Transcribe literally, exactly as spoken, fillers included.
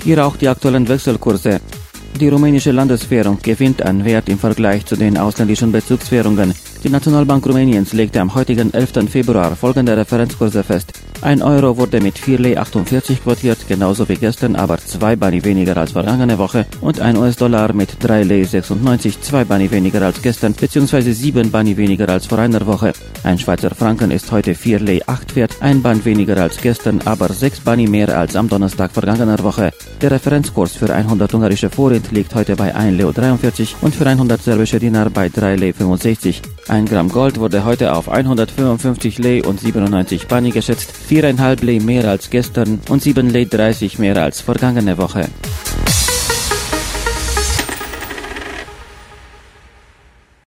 Hier auch die aktuellen Wechselkurse. Die rumänische Landeswährung gewinnt an Wert im Vergleich zu den ausländischen Bezugswährungen. Die Nationalbank Rumäniens legte am heutigen elften Februar folgende Referenzkurse fest. Ein Euro wurde mit vier Lei achtundvierzig quotiert, genauso wie gestern, aber zwei Bani weniger als vergangene Woche, und ein U S-Dollar mit drei Lei sechsundneunzig, zwei Bani weniger als gestern, bzw. sieben Bani weniger als vor einer Woche. Ein Schweizer Franken ist heute vier Lei acht wert, ein Bani weniger als gestern, aber sechs Bani mehr als am Donnerstag vergangener Woche. Der Referenzkurs für hundert ungarische Forint liegt heute bei ein Lei dreiundvierzig und für hundert serbische Dinar bei drei Lei fünfundsechzig. Ein Gramm Gold wurde heute auf hundertfünfundfünfzig Lei und siebenundneunzig Bani geschätzt, viereinhalb Lei mehr als gestern und sieben Lei dreißig mehr als vergangene Woche.